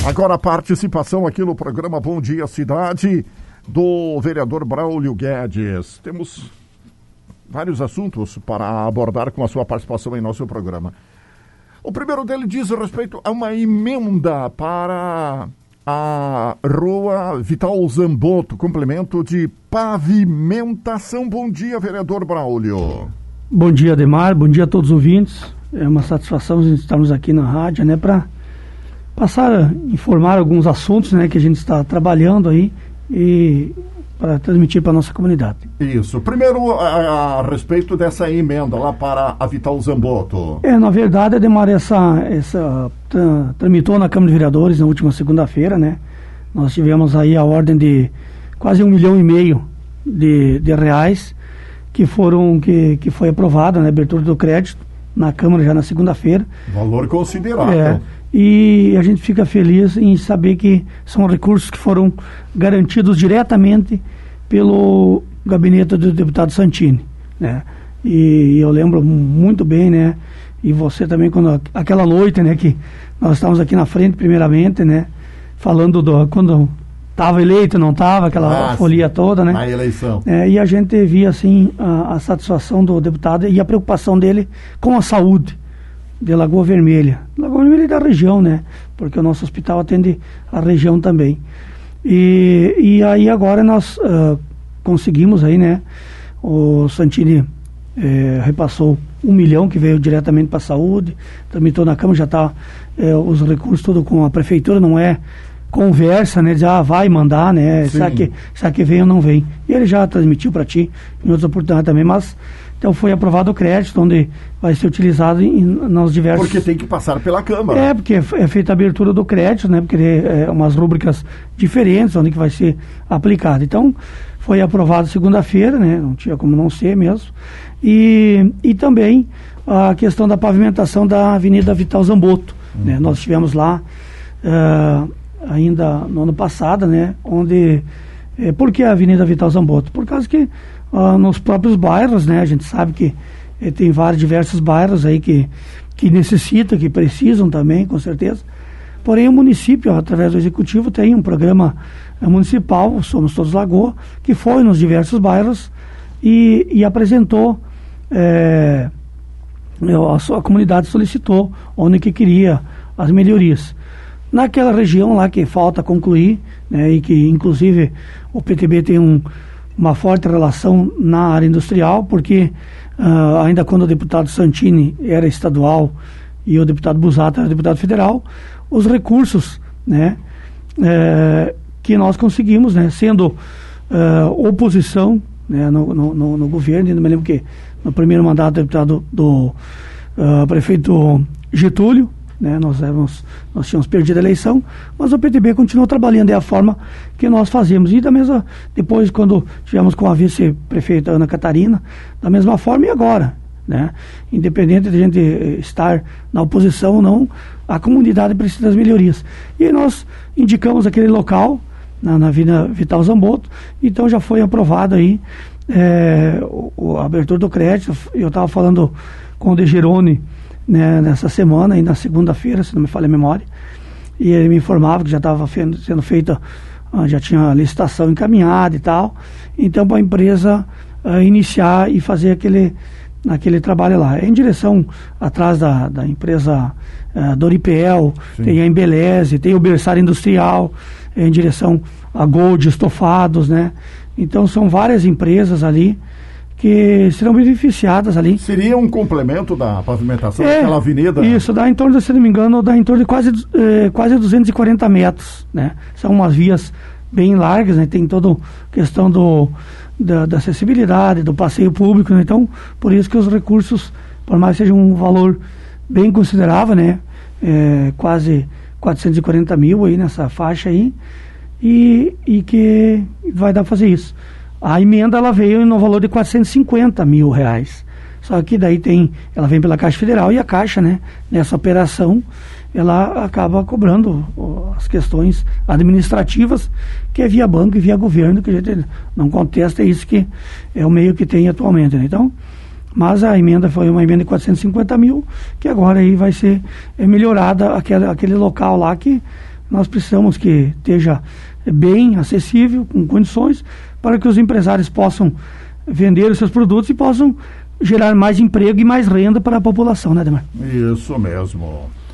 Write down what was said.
Agora a participação aqui no programa Bom Dia Cidade do vereador Braulio Guedes. Temos vários assuntos para abordar com a sua participação em nosso programa. O primeiro dele diz respeito a uma emenda para a rua Vital Zamboto, complemento de pavimentação. Bom dia, vereador Braulio. Bom dia, Ademar. Bom dia a todos os ouvintes. É uma satisfação estarmos aqui na rádio, né, para informar alguns assuntos, né, que a gente está trabalhando aí e para transmitir para a nossa comunidade. Isso. Primeiro, a respeito dessa emenda lá para a Vital Zamboto. Na verdade, Ademar, tramitou na Câmara de Vereadores na última segunda-feira, né? Nós tivemos aí a ordem de quase 1,5 milhão de reais que foi aprovada, né? Abertura do crédito na Câmara já na segunda-feira. Valor considerável. E a gente fica feliz em saber que são recursos que foram garantidos diretamente pelo gabinete do deputado Santini, né? E eu lembro muito bem, né? E você também, quando aquela noite, né, que nós estávamos aqui na frente, primeiramente, né, falando quando estava eleito, não estava, aquela folia toda, né? Na eleição. E a gente via, assim, a satisfação do deputado e a preocupação dele com a saúde de Lagoa Vermelha. Lagoa Vermelha é da região, né? Porque o nosso hospital atende a região também. E aí agora nós conseguimos aí, né? O Santini repassou 1 milhão que veio diretamente para a saúde, tramitou na Câmara, já está os recursos tudo com a Prefeitura, não é conversa, né? Dizer, vai mandar, né? Será que vem ou não vem? E ele já transmitiu para ti em outras oportunidades também, mas então foi aprovado o crédito, onde vai ser utilizado nos diversos... Porque tem que passar pela Câmara. Porque é feita a abertura do crédito, né? Porque é umas rúbricas diferentes, onde que vai ser aplicado. Então, foi aprovado segunda-feira, né? Não tinha como não ser mesmo. E também a questão da pavimentação da Avenida Vital Zamboto, né? Nós estivemos lá ainda no ano passado, né? Onde... por que a Avenida Vital Zamboto? Por causa que nos próprios bairros, né, a gente sabe que tem diversos bairros aí que necessitam, que precisam também, com certeza. Porém, o município, através do executivo, tem um programa municipal, Somos Todos Lagoa, que foi nos diversos bairros e apresentou, a comunidade solicitou onde que queria as melhorias. Naquela região lá que falta concluir, né, e que inclusive o PTB tem uma forte relação na área industrial, porque ainda quando o deputado Santini era estadual e o deputado Busato era deputado federal, os recursos, né, que nós conseguimos, né, sendo oposição, né, no governo, eu me lembro que no primeiro mandato do deputado do prefeito Getúlio, né, nós tínhamos perdido a eleição, mas o PTB continuou trabalhando, é a forma que nós fazemos. E da mesma, depois, quando tivemos com a vice-prefeita Ana Catarina, da mesma forma e agora, né? Independente de a gente estar na oposição ou não, a comunidade precisa das melhorias. E nós indicamos aquele local, na Avenida Vital Zamboto, então já foi aprovado aí a abertura do crédito. Eu estava falando com o De Geroni, né, nessa semana, ainda na segunda-feira, se não me falha a memória, e ele me informava que já estava sendo feita, já tinha a licitação encaminhada e tal, então para a empresa iniciar e fazer aquele trabalho lá. É em direção, atrás da empresa Doripel, tem a Embeleze, tem o Berçário Industrial, é em direção a Gold Estofados, né? Então são várias empresas ali que serão beneficiadas ali. Seria um complemento da pavimentação daquela avenida? Isso, dá em torno, se não me engano, dá em torno de quase 240 metros, né? São umas vias bem largas, né? Tem toda a questão da acessibilidade, do passeio público, né? Então, por isso que os recursos, por mais que seja um valor bem considerável, né? Quase 440 mil aí nessa faixa aí, e que vai dar para fazer isso. A emenda, ela veio no valor de 450 mil reais. Só que daí ela vem pela Caixa Federal, e a Caixa, né, nessa operação, ela acaba cobrando as questões administrativas, que é via banco e via governo, que a gente não contesta, é isso que é o meio que tem atualmente, né? Então, mas a emenda foi uma emenda de 450 mil, que agora aí vai ser melhorada aquele local lá que nós precisamos que esteja bem acessível, com condições, para que os empresários possam vender os seus produtos e possam gerar mais emprego e mais renda para a população, né, Ademar? Isso mesmo.